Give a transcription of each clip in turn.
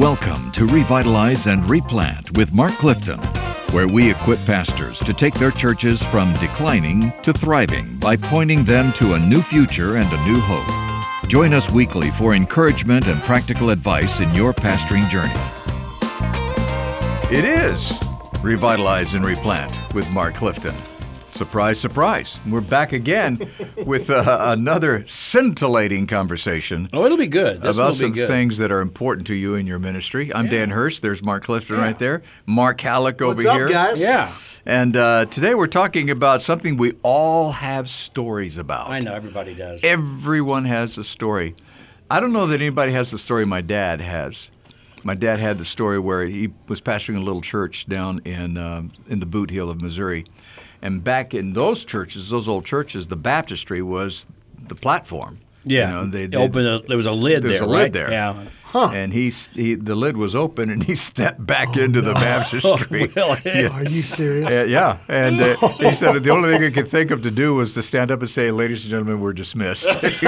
Welcome to Revitalize and Replant with Mark Clifton, where we equip pastors to take their churches from declining to thriving by pointing them to a new future and a new hope. Join us weekly for encouragement and practical advice in your pastoring journey. It is Revitalize and Replant with Mark Clifton. Surprise, surprise. We're back again with another scintillating conversation. Oh, it'll be good. About some things that are important to you in your ministry. I'm Dan Hurst. There's Mark Clifton right there. Mark Halleck over here. What's up, guys? Yeah. And today we're talking about something we all have stories about. I know, everybody does. Everyone has a story. I don't know that anybody has the story my dad has. My dad had the story where he was pastoring a little church down in the Boot Heel of Missouri. And back in those churches, those old churches, the baptistry was the platform. Yeah, there was a lid there, There's a right? lid there. Yeah. Huh. And the lid was open, and he stepped back into the baptistry. Oh, really? Are you serious? Yeah, and he said that the only thing he could think of to do was to stand up and say, "Ladies and gentlemen, we're dismissed."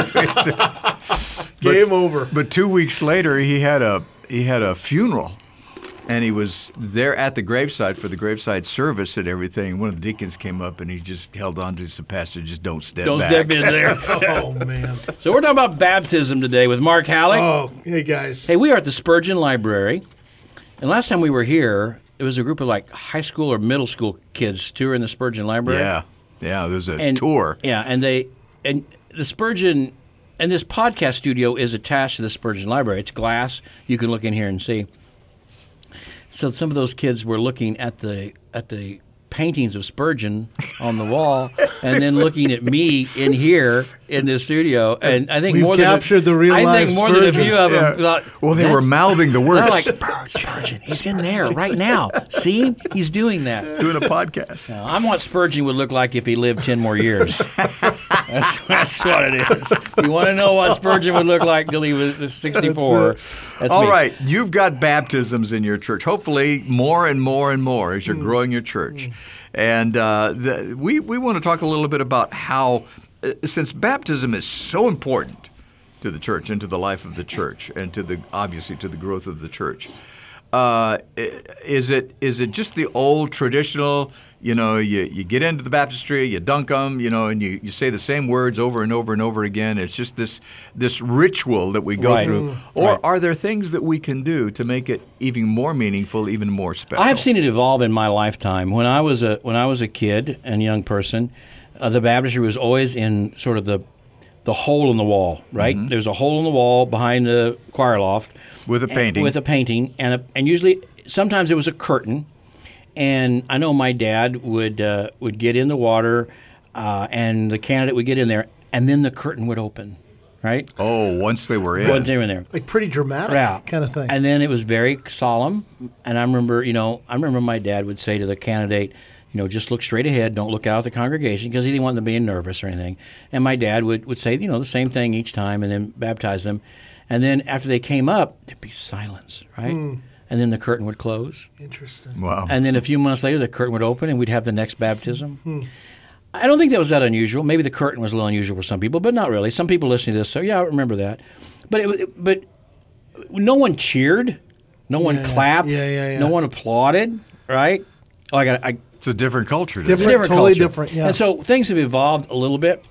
Game over. But 2 weeks later, he had a funeral. And he was there at the graveside for the graveside service and everything. One of the deacons came up and he just held on to the pastor, just don't step back. Don't step in there. Oh, man. So we're talking about baptism today with Mark Halleck. Oh, hey, guys. Hey, we are at the Spurgeon Library. And last time we were here, it was a group of like high school or middle school kids touring the Spurgeon Library. Yeah, there was a tour. Yeah, and the Spurgeon, and this podcast studio is attached to the Spurgeon Library. It's glass. You can look in here and see. So some of those kids were looking at the paintings of Spurgeon on the wall, and then looking at me in here in the studio. And I think We've more than captured the real I life think more than a Spurgeon. few of them thought. Well, they were mouthing the words. They're like Spurgeon. He's in there right now. See, he's doing that. Doing a podcast. I'm what Spurgeon would look like if he lived 10 more years. That's what it is. You want to know what Spurgeon would look like till he was 64? That's All me. right, you've got baptisms in your church. Hopefully, more and more and more as you're growing your church. And we want to talk a little bit about how, since baptism is so important to the church and to the life of the church and obviously to the growth of the church, is it just the old traditional? You get into the baptistry, you dunk them, and you say the same words over and over and over again. It's just this ritual that we go through. Or are there things that we can do to make it even more meaningful, even more special? I have seen it evolve in my lifetime. When I was a kid and young person, the baptistry was always in sort of the hole in the wall, right? Mm-hmm. There's a hole in the wall behind the choir loft with a painting, and usually sometimes it was a curtain. And I know my dad would get in the water, and the candidate would get in there, and then the curtain would open, right? Oh, once they were in. Once they were in there. Like pretty dramatic kind of thing. And then it was very solemn. And I remember my dad would say to the candidate, just look straight ahead, don't look out at the congregation, because he didn't want them being nervous or anything. And my dad would say, the same thing each time and then baptize them. And then after they came up, there'd be silence, right? And then the curtain would close. Interesting. Wow. And then a few months later, the curtain would open, and we'd have the next baptism. I don't think that was that unusual. Maybe the curtain was a little unusual for some people, but not really. Some people listening to this, so yeah, I remember that. But no one cheered, no one clapped, no one applauded, right? It's a different culture. It's a different totally culture. Different. Yeah. And so things have evolved a little bit.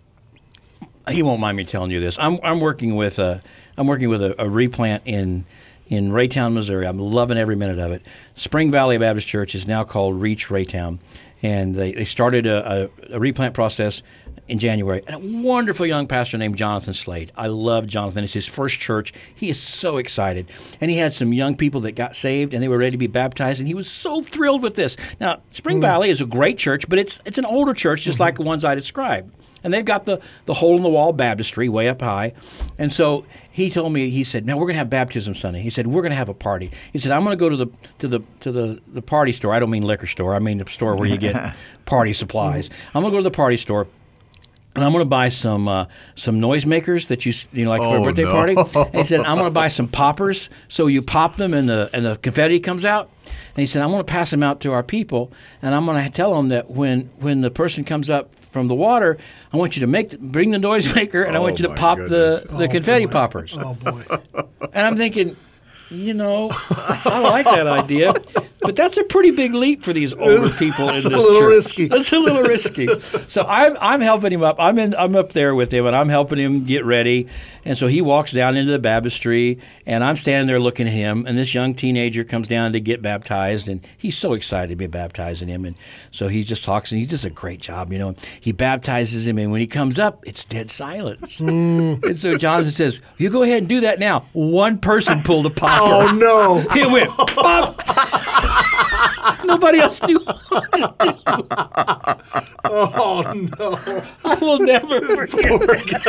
He won't mind me telling you this. I'm working with a replant in Raytown, Missouri. I'm loving every minute of it. Spring Valley Baptist Church is now called Reach Raytown, and they started a replant process in January. And a wonderful young pastor named Jonathan Slade. I love Jonathan. It's his first church. He is so excited. And he had some young people that got saved, and they were ready to be baptized, and he was so thrilled with this. Now, Spring Valley is a great church, but it's an older church, just like the ones I described. And they've got the hole-in-the-wall baptistry way up high. And so he told me, he said, "Now we're going to have baptism Sunday." He said, "We're going to have a party." He said, "I'm going to go to the party store." I don't mean liquor store. I mean the store where you get party supplies. I'm going to go to the party store, and I'm going to buy some noisemakers that you like for a birthday party. And he said, "I'm going to buy some poppers, so you pop them and the confetti comes out." And he said, "I'm going to pass them out to our people, and I'm going to tell them that when the person comes up from the water, I want you to bring the noisemaker, and I want you to pop the confetti poppers." Oh, boy. And I'm thinking, I like that idea, but that's a pretty big leap for these older people in this church. It's a little risky. It's a little risky. So I'm helping him up. I'm up there with him, and I'm helping him get ready. And so he walks down into the baptistry, and I'm standing there looking at him. And this young teenager comes down to get baptized, and he's so excited to be baptizing him. And so he just talks, and he does a great job. He baptizes him, and when he comes up, it's dead silence. And so Jonathan says, "You go ahead and do that now." One person pulled a Parker. Oh, no. It went pop. Nobody else knew. Oh, no. I will never forget.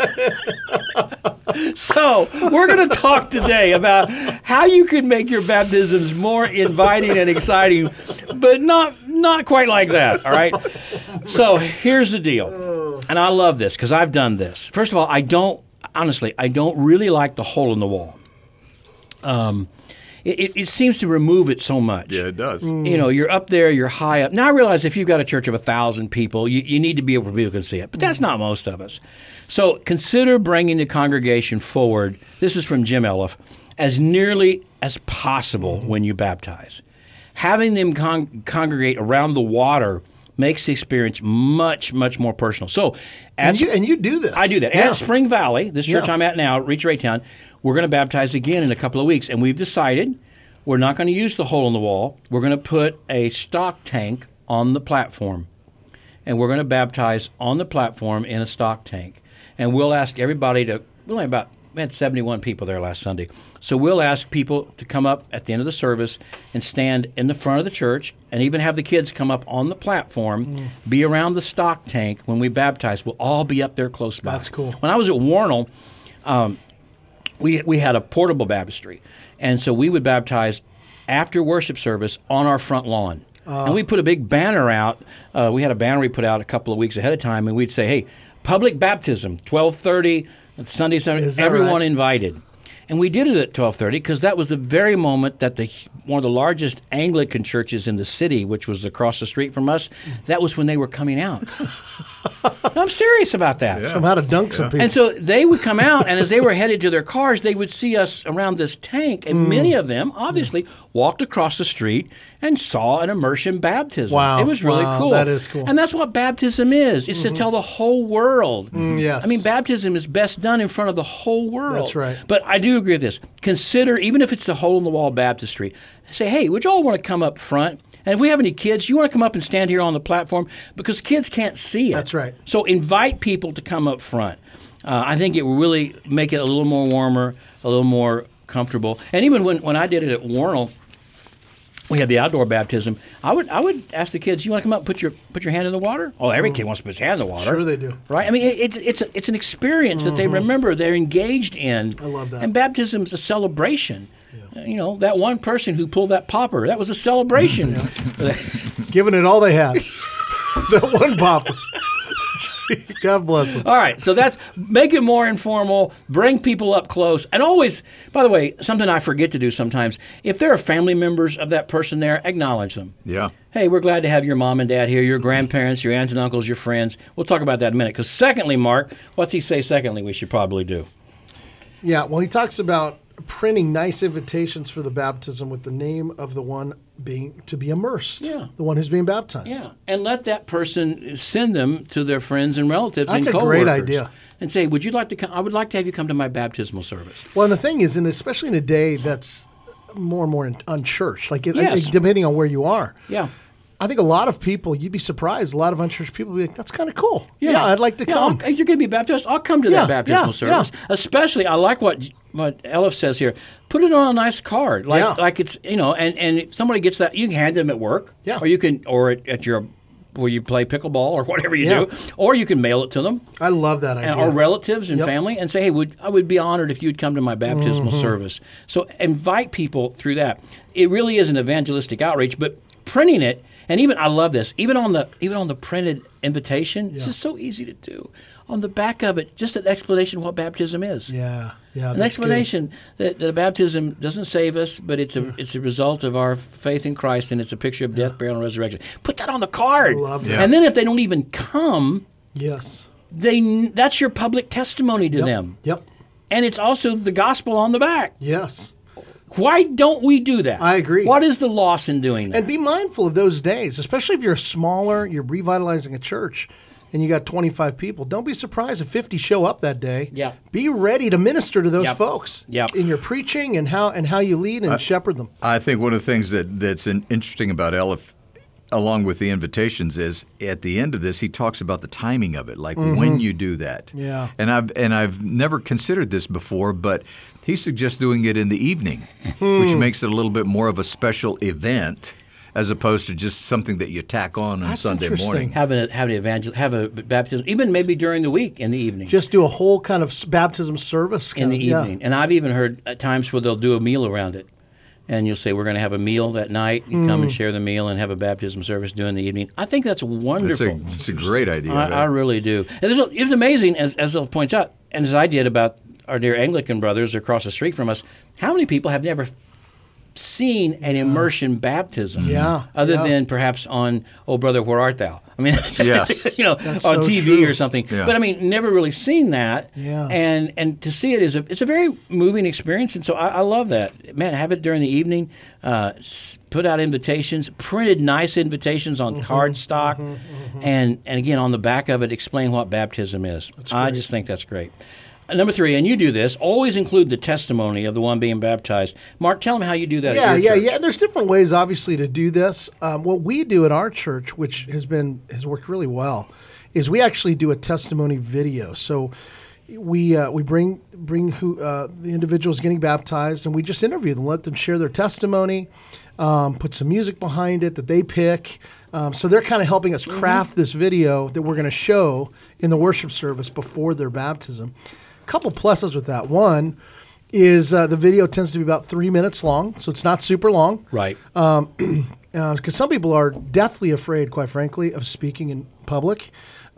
So we're going to talk today about how you can make your baptisms more inviting and exciting, but not quite like that, all right? So here's the deal, and I love this because I've done this. First of all, I don't really like the hole in the wall. It seems to remove it so much. Yeah, it does. You're up there, you're high up. Now, I realize if you've got a church of 1,000 people, you need to be able for people to see it. But that's not most of us. So consider bringing the congregation forward, this is from Jim Elliff, as nearly as possible when you baptize. Having them congregate around the water makes the experience much, much more personal. So, And you do this. I do that. Yeah. At Spring Valley, this church I'm at now, Reach Raytown, we're going to baptize again in a couple of weeks. And we've decided we're not going to use the hole in the wall. We're going to put a stock tank on the platform. And we're going to baptize on the platform in a stock tank. And we'll ask everybody we had 71 people there last Sunday. So we'll ask people to come up at the end of the service and stand in the front of the church and even have the kids come up on the platform, be around the stock tank when we baptize. We'll all be up there close by. That's cool. When I was at Warnell, we had a portable baptistry. And so we would baptize after worship service on our front lawn. And we put a big banner out. We had a banner we put out a couple of weeks ahead of time, and we'd say, hey, public baptism, 12:30, Sunday, everyone invited. And we did it at 12:30 because that was the very moment that one of the largest Anglican churches in the city, which was across the street from us, that was when they were coming out. I'm serious about that. Yeah. How to dunk some people. And so they would come out, and as they were headed to their cars, they would see us around this tank, and many of them, obviously, walked across the street and saw an immersion baptism. Wow. It was really cool. That is cool. And that's what baptism is. It's to tell the whole world. Yes. I mean, baptism is best done in front of the whole world. That's right. But I do agree with this. Consider, even if it's the hole-in-the-wall baptistry, say, hey, would you all want to come up front? And if we have any kids, you want to come up and stand here on the platform because kids can't see it. That's right. So invite people to come up front. I think it will really make it a little more warmer, a little more comfortable. And even when I did it at Warnell, we had the outdoor baptism. I would ask the kids, you want to come up and put your hand in the water? Oh, every kid wants to put his hand in the water. Sure they do. Right? I mean, it's an experience that they remember, they're engaged in. I love that. And baptism's a celebration. Yeah. That one person who pulled that popper, that was a celebration. Giving it all they had. That one popper. God bless them. All right, so that's make it more informal, bring people up close, and always, by the way, something I forget to do sometimes, if there are family members of that person there, acknowledge them. Yeah. Hey, we're glad to have your mom and dad here, your grandparents, your aunts and uncles, your friends. We'll talk about that in a minute. Because secondly, Mark, what's he say secondly we should probably do? Yeah, well, he talks about printing nice invitations for the baptism with the name of the one being to be immersed. Yeah. The one who's being baptized. Yeah, and let that person send them to their friends and relatives That's and a coworkers. great idea. And say, would you like to come? I would like to have you come to my baptismal service. Well, and the thing is, and especially in a day that's more and more unchurched, Yes. depending on where you are. Yeah. I think a lot of people, you'd be surprised, a lot of unchurched people would be like, that's kind of cool. Yeah, I'd like to come. You're going to be baptized? I'll come to that baptismal service. Yeah. Especially, I like what Elif says here. Put it on a nice card. Like it's, and if somebody gets that, you can hand them at work. Yeah. Or you can, or at your, where you play pickleball or whatever you do. Or you can mail it to them. I love that idea. Or relatives and family and say, hey, I would be honored if you'd come to my baptismal service. So invite people through that. It really is an evangelistic outreach, but printing it, and even I love this. Even on the printed invitation, this is so easy to do. On the back of it, just an explanation of what baptism is. Yeah. An explanation that a baptism doesn't save us, but it's a result of our faith in Christ, and it's a picture of death, burial, and resurrection. Put that on the card. I love that. And then if they don't even come, Yes. that's your public testimony to them. Yep. And it's also the gospel on the back. Yes. Why don't we do that? I agree. What is the loss in doing that? And be mindful of those days, especially if you're smaller, you're revitalizing a church, and you got 25 people. Don't be surprised if 50 show up that day. Yeah. Be ready to minister to those Yep. folks Yep. in your preaching and how you lead and shepherd them. I think one of the things that's interesting about Elif, along with the invitations, is at the end of this he talks about the timing of it, like when you do that. Yeah. And I've never considered this before, but he suggests doing it in the evening, which makes it a little bit more of a special event as opposed to just something that you tack on That's Sunday interesting. morning. have a baptism, even maybe during the week in the evening. Just do a whole kind of baptism service. In the yeah. evening. And I've even heard at times where they'll do a meal around it. And you'll say, we're going to have a meal that night. You come and share the meal and have a baptism service during the evening. I think that's wonderful. It's a great idea. I really do. And it's amazing, as Bill points out, and as I did about our dear Anglican brothers across the street from us, how many people have never seen an immersion baptism other Yeah. than perhaps on Oh Brother, Where Art Thou? I mean, Yeah. on so TV true. or something. Yeah. But I mean, never really seen that. Yeah. And to see it is it's a very moving experience, and so I love that. Man, have it during the evening. Put out invitations, printed nice invitations on cardstock, and again on the back of it, explain what baptism is. I just think that's great. Number 3, and you do this, always include the testimony of the one being baptized. Mark, tell them how you do that at your church. Yeah. And there's different ways, obviously, to do this. What we do at our church, which has worked really well, is we actually do a testimony video. So we bring who the individuals getting baptized, and we just interview them, let them share their testimony, put some music behind it that they pick. So they're kind of helping us craft this video that we're going to show in the worship service before their baptism. A couple pluses with that. One is the video tends to be about 3 minutes long, so it's not super long. Right. Because some people are deathly afraid, quite frankly, of speaking in public.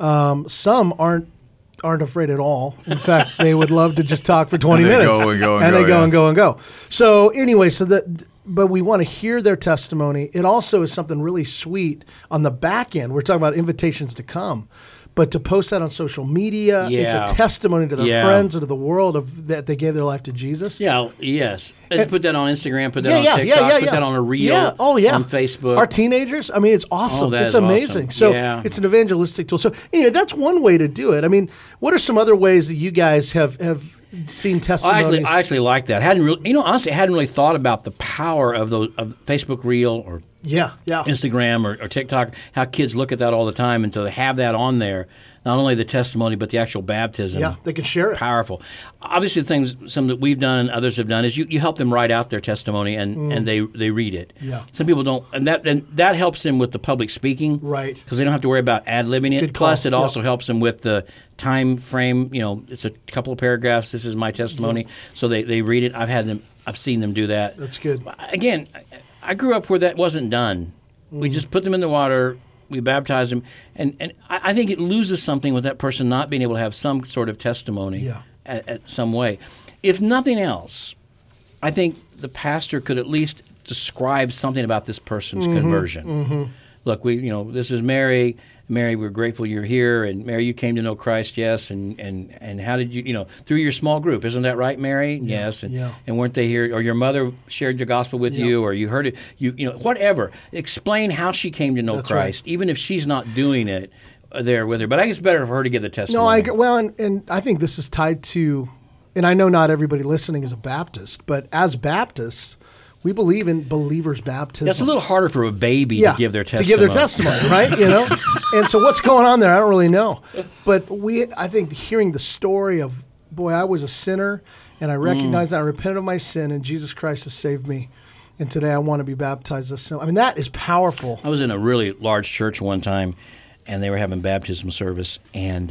Some aren't afraid at all. In fact, they would love to just talk for 20 And they minutes. go and go and and go, they go yeah. and go and go. So anyway, but we want to hear their testimony. It also is something really sweet on the back end. We're talking about invitations to come. But to post that on social media, Yeah. it's a testimony to their Yeah. friends and to the world of that they gave their life to Jesus. Yeah, yes. Let's put that on Instagram, put that on TikTok, put that on a reel on Facebook. Our teenagers, I mean, it's awesome. that It's is amazing. awesome. So Yeah. it's an evangelistic tool. So anyway, that's one way to do it. I mean, what are some other ways that you guys have seen testimonies? I actually like that. Honestly, I hadn't really thought about the power of Facebook Reel or yeah. Instagram or TikTok, how kids look at that all the time, and so they have that on there, not only the testimony but the actual baptism. Yeah, they can share it. Powerful. Obviously, some that we've done and others have done is you help them write out their testimony and they read it. Yeah. Some people don't, and that helps them with the public speaking, Right. Because they don't have to worry about ad-libbing it. Good call. Plus, it Yep. also helps them with the time frame. It's a couple of paragraphs. This is my testimony, so they read it. I've seen them do that. That's good. Again, I grew up where that wasn't done. We just put them in the water, we baptized them, and I think it loses something with that person not being able to have some sort of testimony Yeah. at some way. If nothing else, I think the pastor could at least describe something about this person's conversion. Look, this is Mary. Mary, we're grateful you're here, and Mary, you came to know Christ, yes, and how did you, through your small group, isn't that right, Mary? Yes, and weren't they here, or your mother shared your gospel with you, or you heard it, whatever. Explain how she came to know That's Christ, even if she's not doing it there with her. But I think it's better for her to give the testimony. No, I agree. Well, and I think this is tied to, and I know not everybody listening is a Baptist, but as Baptists, we believe in believers' baptism. It's a little harder for a baby to give their testimony. To give their testimony, right? And so what's going on there? I don't really know. But I think hearing the story of, boy, I was a sinner, and I recognized that I repented of my sin, and Jesus Christ has saved me. And today I want to be baptized this summer. I mean, that is powerful. I was in a really large church one time, and they were having baptism service, and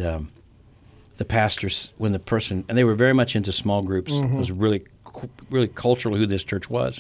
the pastors, and they were very much into small groups. It was really cultural who this church was.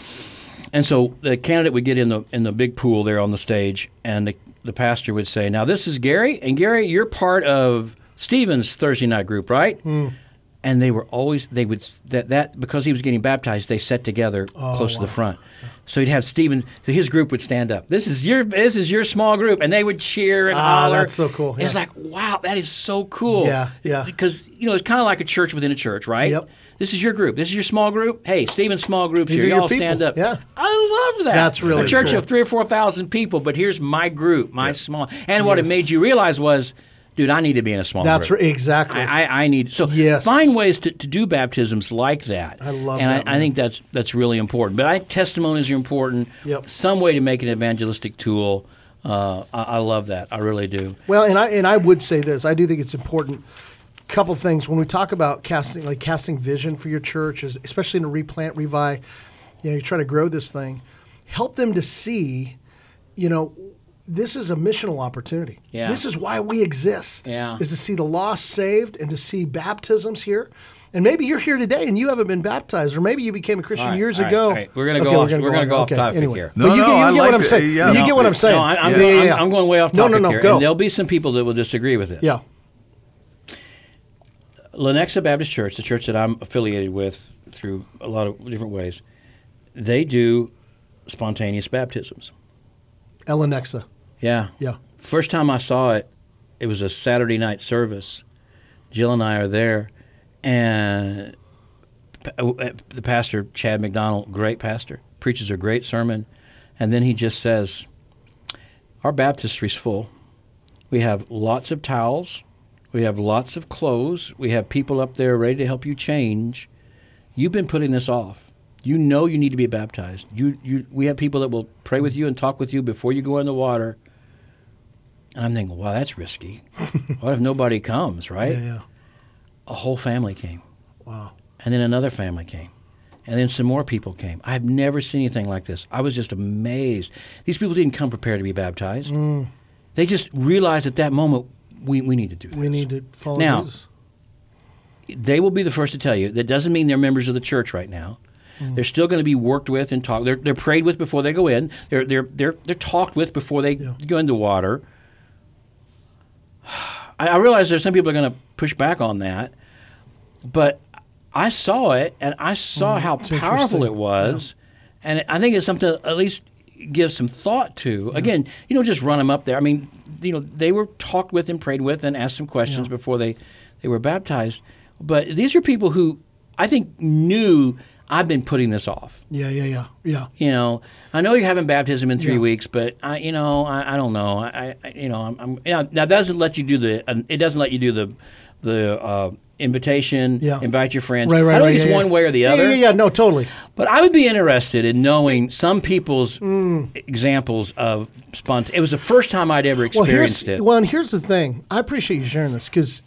And so the candidate would get in the big pool there on the stage, and the pastor would say, "Now this is Gary, and Gary, you're part of Stephen's Thursday night group, right?" And they would because he was getting baptized, they sat together close to the front. So he'd have Stephen, so his group would stand up. This is your small group, and they would cheer and holler. That's so cool. Yeah. It's like, wow, that is so cool. Yeah. Because it's kind of like a church within a church, right? Yep. This is your group. This is your small group. Hey, Stephen's small group's These here. are your Y'all stand people. up. Yeah. I love that. That's really a church cool. of 3,000 or 4,000 people, but here's my group, my small. And what it made you realize was, dude, I need to be in a small That's group. exactly. I need so Yes. find ways to do baptisms like that. I love and that, I think that's really important. But testimonies are important. Yep. Some way to make an evangelistic tool. I love that. I really do. Well, and I would say this. I do think it's important. Couple things when we talk about casting vision for your church, especially in a replant, revive. You try to grow this thing. Help them to see. This is a missional opportunity. Yeah. This is why we exist. Yeah. Is to see the lost saved and to see baptisms here. And maybe you're here today and you haven't been baptized, or maybe you became a Christian years ago. All right. We're going to go off. We're going to go off topic anyway. here. But you get what I'm saying. yeah. You get what I'm saying. No, I'm going way off topic here. Go. And there'll be some people that will disagree with it. Yeah. Lenexa Baptist Church, the church that I'm affiliated with through a lot of different ways, they do spontaneous baptisms. Lenexa. Yeah. Yeah. First time I saw it, it was a Saturday night service. Jill and I are there, and the pastor, Chad McDonald, great pastor, preaches a great sermon, and then he just says, our baptistry's full. We have lots of towels. We have lots of clothes. We have people up there ready to help you change. You've been putting this off. You know you need to be baptized. We have people that will pray with you and talk with you before you go in the water. And I'm thinking, wow, that's risky. What if nobody comes, right? Yeah. A whole family came. Wow. And then another family came. And then some more people came. I've never seen anything like this. I was just amazed. These people didn't come prepared to be baptized. They just realized at that moment, we need to do this. We need to follow now, Jesus. They will be the first to tell you that doesn't mean they're members of the church right now. They're still going to be worked with and talked. They're prayed with before they go in. They're talked with before they go into water. I realize there's some people that are going to push back on that, but I saw it and I saw how powerful it was, and I think it's something to at least give some thought to. Again, you don't just run them up there. I mean, they were talked with and prayed with and asked some questions before they were baptized. But these are people who I think knew I've been putting this off. Yeah. I know you're having baptism in 3 weeks, but I don't know. That doesn't let you do the invitation. Yeah. Invite your friends. Right. I don't think it's one way or the other. Yeah. No, totally. But I would be interested in knowing some people's examples of spontaneous. It was the first time I'd ever experienced it. Well, and here's the thing. I appreciate you sharing this because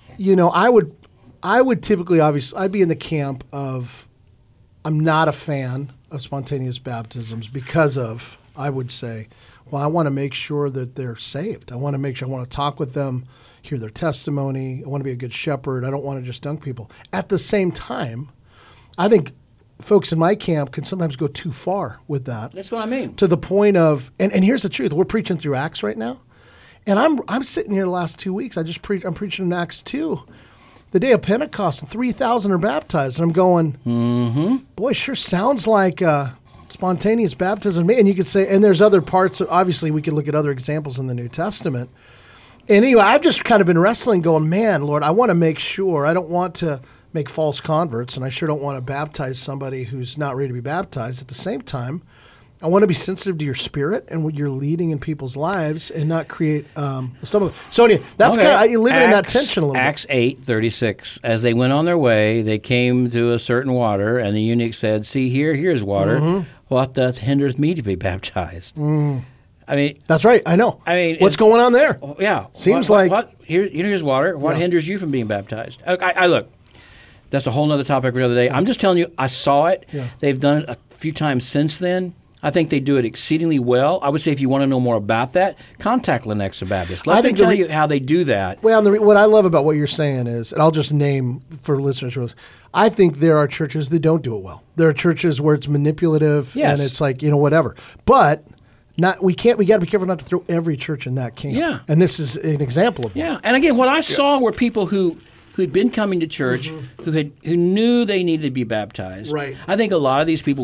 I would typically, obviously, I'd be in the camp of I'm not a fan of spontaneous baptisms because of, I would say, well, I want to make sure that they're saved. I want to talk with them, hear their testimony. I want to be a good shepherd. I don't want to just dunk people. At the same time, I think folks in my camp can sometimes go too far with that. That's what I mean. To the point of, and here's the truth. We're preaching through Acts right now. And I'm sitting here the last 2 weeks. I'm preaching in Acts 2. The day of Pentecost, and 3,000 are baptized. And I'm going, boy, sure sounds like spontaneous baptism. And you could say, and there's other parts. Obviously, we could look at other examples in the New Testament. And anyway, I've just kind of been wrestling going, man, Lord, I want to make sure. I don't want to make false converts, and I sure don't want to baptize somebody who's not ready to be baptized. At the same time, I want to be sensitive to your spirit and what you're leading in people's lives and not create stomach. So anyway, that's kind of living in that tension a little bit. Acts 8:36. As they went on their way, they came to a certain water, and the eunuch said, "See here's water. What doth hinders me to be baptized?" I mean, that's right. I know. I mean, what's going on there? Yeah, seems here's water. What hinders you from being baptized? I look. That's a whole other topic for another day. I'm just telling you, I saw it. Yeah. They've done it a few times since then. I think they do it exceedingly well. I would say if you want to know more about that, contact Lenexa Baptist. Let them tell you how they do that. Well, what I love about what you're saying is, and I'll just name for listeners, I think there are churches that don't do it well. There are churches where it's manipulative and it's like, whatever. But we got to be careful not to throw every church in that camp. Yeah. And this is an example of one. Yeah. And again, what I saw were people who'd been coming to church, who knew they needed to be baptized. Right. I think a lot of these people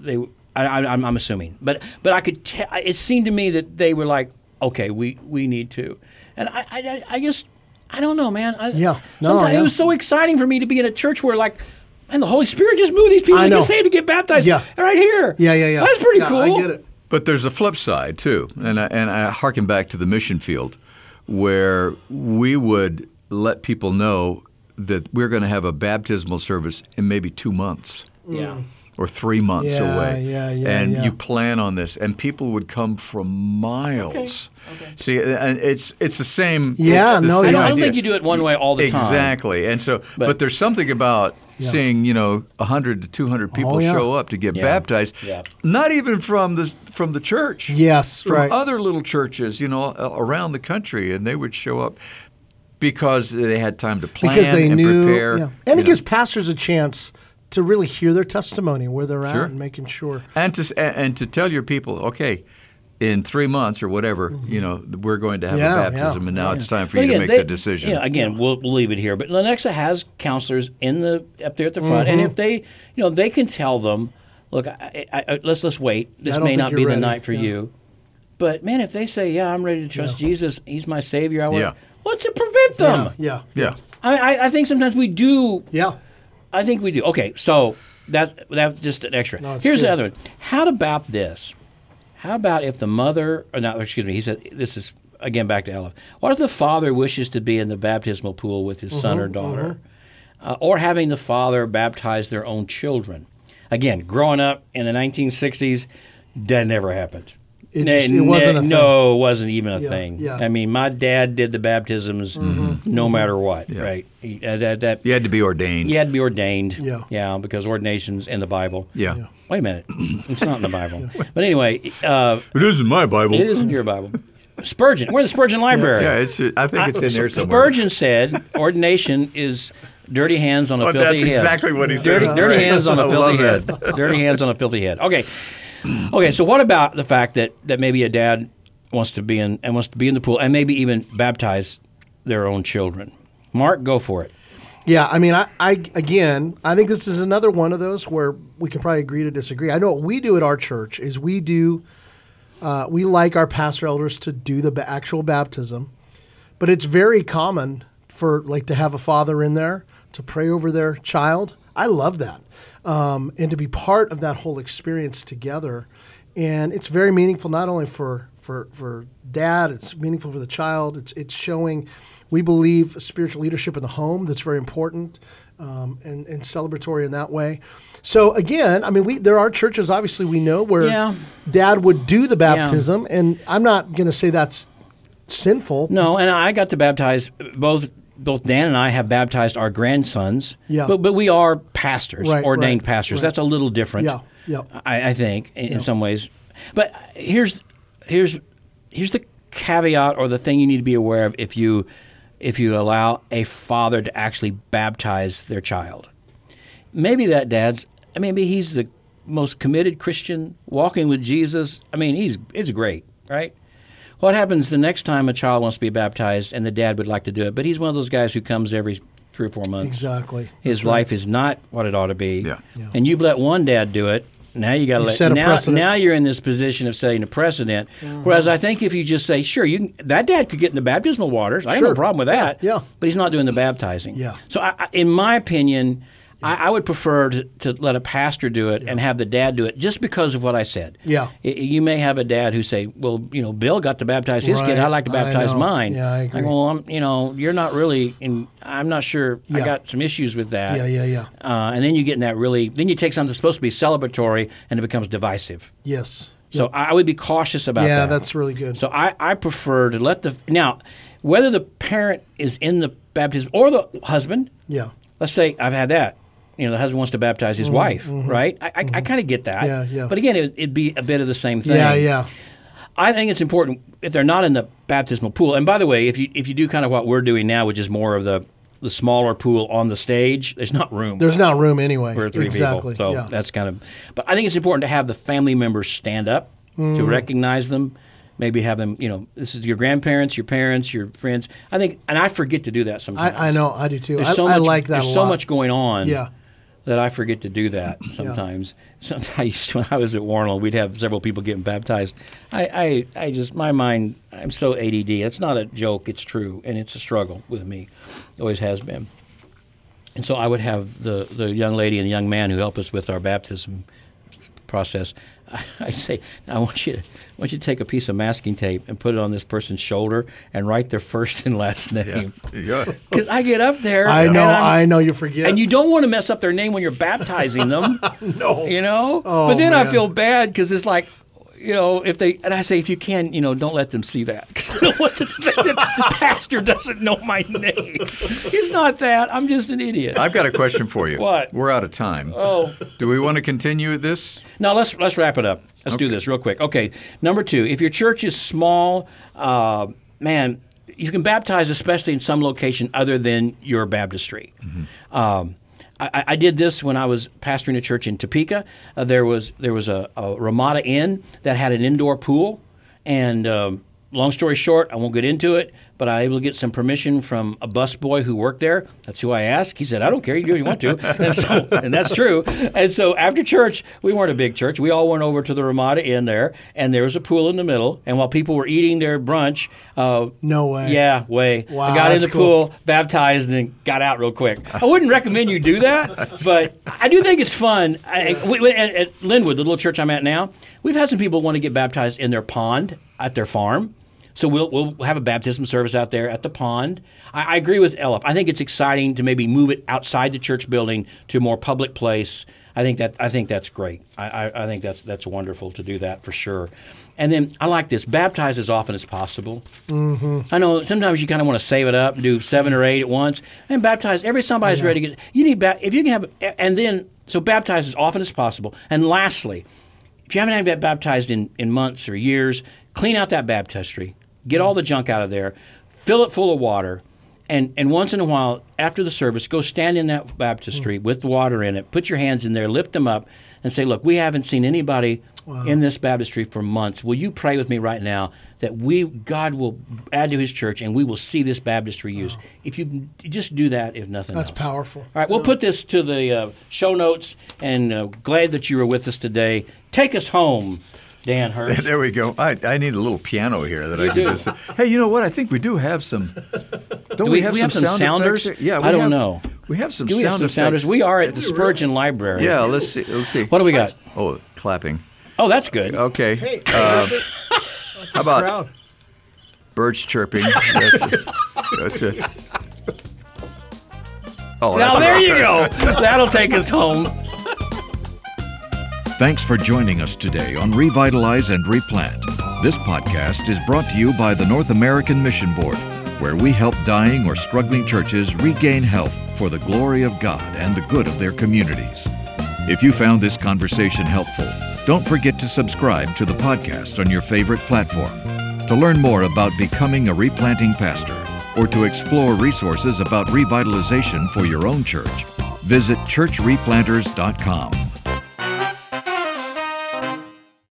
I'm assuming, but I could tell. It seemed to me that they were like, okay, we need to, and I guess I don't know, man. It was so exciting for me to be in a church where like And the Holy Spirit just moved these people I to know. get saved to get baptized Yeah. right here. Yeah. That's pretty Yeah, cool. I get it. But there's a flip side too, and I harken back to the mission field, where we would let people know that we're going to have a baptismal service in maybe 2 months. Yeah. Or 3 months Yeah, away. yeah, and yeah. you plan on this, and people would come from miles. Okay. See, and it's the same. Yeah, it's the no, same yeah. I don't idea. think you do it one way all the time. Exactly, and so, but there's something about Yeah. seeing 100 to 200 people Oh, yeah. show up to get Yeah. baptized. Yeah. Not even from the church. Yes, from right. other little churches, around the country, and they would show up because they had time to plan Because they and knew. prepare. Yeah. And it you know. gives pastors a chance to really hear their testimony, where they're Sure. at, and making sure. And to tell your people, okay, in 3 months or whatever, we're going to have Yeah, a baptism, yeah. and now it's time for But you again, to make the decision. Yeah, again, we'll leave it here. But Lenexa has counselors up there at the front, and if they, they can tell them, look, let's wait. This don't may think not you're be the ready. night for Yeah. you. But man, if they say, yeah, I'm ready to trust Jesus, He's my Savior, Yeah. what's to prevent them? Yeah. Yeah. I think sometimes we do. Yeah. I think we do. Okay, so that's just an extra. No, it's Here's good. the other one. How about this? How about if the mother, or not, excuse me, he said, this is, again, back to Ella. What if the father wishes to be in the baptismal pool with his son or daughter? Or having the father baptize their own children? Again, growing up in the 1960s, that never happened. It wasn't a thing. No, it wasn't even a Yeah, thing. yeah. I mean, my dad did the baptisms no matter what, right? You had to be ordained. You had to be ordained. Yeah. Because ordination's in the Bible. Yeah. Wait a minute. It's not in the Bible. But anyway, It is in my Bible. it is in your Bible. Spurgeon. We're in the Spurgeon Library. Yeah, I think it's in there somewhere. Spurgeon said ordination is dirty hands on a filthy that's head. exactly what he said. Dirty hands on a I filthy love head. Dirty hands on a filthy head. Okay. Okay, so what about the fact that maybe a dad wants to be in the pool and maybe even baptize their own children? Mark, go for it. Yeah, I mean, I think this is another one of those where we can probably agree to disagree. I know what we do at our church is we like our pastor elders to do the actual baptism, but it's very common for to have a father in there to pray over their child. I love that, and to be part of that whole experience together, and it's very meaningful not only for dad, it's meaningful for the child. It's showing. We believe spiritual leadership in the home that's very important and celebratory in that way. So again, I mean, there are churches obviously we know where dad would do the baptism, and I'm not going to say that's sinful. No, and I got to baptize both Dan and I have baptized our grandsons. Yeah. But we are pastors, ordained pastors. right. That's a little different. Yeah. I think in some ways. But here's the caveat or the thing you need to be aware of if you allow a father to actually baptize their child. Maybe he's the most committed Christian walking with Jesus. I mean, it's great, right? What happens the next time a child wants to be baptized and the dad would like to do it, but he's one of those guys who comes every 3 or 4 months. Exactly. His life is not what it ought to be. Yeah. And you've let one dad do it. Now you got to set a let precedent. now you're in this position of setting a precedent. Whereas I think if you just say, sure, that dad could get in the baptismal waters. I have no Sure. problem with that. Yeah. But he's not doing the baptizing. Yeah. So in my opinion, I would prefer to let a pastor do it and have the dad do it just because of what I said. Yeah. You may have a dad who say, well, Bill got to baptize his kid. Right. I'd like to baptize I know. mine. Yeah, I agree. Like, well, you're not really I'm not sure. I Yeah. got some issues with that. Yeah. And then you get in that then you take something that's supposed to be celebratory and it becomes divisive. Yes. So I would be cautious about that. Yeah, that's really good. So I prefer to let now, whether the parent is in the baptism or the husband, Yeah. let's say I've had that. The husband wants to baptize his wife, right? I kind of get that. Yeah. But again, it'd be a bit of the same thing. Yeah. I think it's important if they're not in the baptismal pool. And by the way, if you do kind of what we're doing now, which is more of the smaller pool on the stage, there's not room. There's not room anyway. For 3 exactly. people. So yeah. that's kind of. But I think it's important to have the family members stand up to recognize them. Maybe have them. This is your grandparents, your parents, your friends. I think, and I forget to do that sometimes. I know. I do too. There's I like that There's a so lot. much going on. Yeah. That I forget to do that sometimes. Sometimes when I was at Warnell, we'd have several people getting baptized. I just, my mind, I'm so ADD. It's not a joke. It's true, and it's a struggle with me. It always has been. And so I would have the young lady and the young man who help us with our baptism process. I say, I want you to take a piece of masking tape and put it on this person's shoulder and write their first and last name. Yeah. Because I get up there. I know you forget. And you don't want to mess up their name when you're baptizing them. No. You know? Oh, but then man. I feel bad because it's like, you know, and I say, if you can, you know, don't let them see that. Because I don't want to think that the pastor doesn't know my name. It's not that. I'm just an idiot. I've got a question for you. What? We're out of time. Oh. Do we want to continue this? Now, let's wrap it up. Let's do this real quick. Okay, number 2, if your church is small, man, you can baptize, especially in some location other than your baptistry. Mm-hmm. I did this when I was pastoring a church in Topeka. There was a Ramada Inn that had an indoor pool, and long story short, I won't get into it, but I was able to get some permission from a busboy who worked there. That's who I asked. He said, I don't care. You do what you want to. And that's true. And so after church, we weren't a big church. We all went over to the Ramada Inn there, and there was a pool in the middle. And while people were eating their brunch, no way. Yeah, way. Wow, I got in that's the pool, baptized, and then got out real quick. I wouldn't recommend you do that, but I do think it's fun. At Linwood, the little church I'm at now, we've had some people want to get baptized in their pond at their farm. So we'll have a baptism service out there at the pond. I agree with Ella. I think it's exciting to maybe move it outside the church building to a more public place. I think that's great. I think that's wonderful to do that for sure. And then I like this: baptize as often as possible. Mm-hmm. I know sometimes you kind of want to save it up and do 7 or 8 at once, and baptize every somebody's ready to get. You need if you can have, and then so baptize as often as possible. And lastly, if you haven't been baptized in months or years, clean out that baptistry. Get all the junk out of there, fill it full of water, and once in a while, after the service, go stand in that baptistry with water in it, put your hands in there, lift them up, and say, look, we haven't seen anybody in this baptistry for months. Will you pray with me right now that God will add to his church and we will see this baptistry used? If you just do that, if nothing else. That's powerful. All right, we'll put this to the show notes, and glad that you were with us today. Take us home, Dan Hurst. There we go. I need a little piano here that I can do. just. Hey, you know what? I think we do have some. Don't we have some sound sounders? effects here? Yeah, I don't know. We have some Do we have sound some effects. sounders? We are at the Spurgeon Library. Yeah, let's see. Let's see. What do we got? Oh, clapping. Oh, that's good. Okay. Hey, how about crowd. birds chirping? That's it. Oh, Now, there you go. That'll take us home. Thanks for joining us today on Revitalize and Replant. This podcast is brought to you by the North American Mission Board, where we help dying or struggling churches regain health for the glory of God and the good of their communities. If you found this conversation helpful, don't forget to subscribe to the podcast on your favorite platform. To learn more about becoming a replanting pastor or to explore resources about revitalization for your own church, visit churchreplanters.com.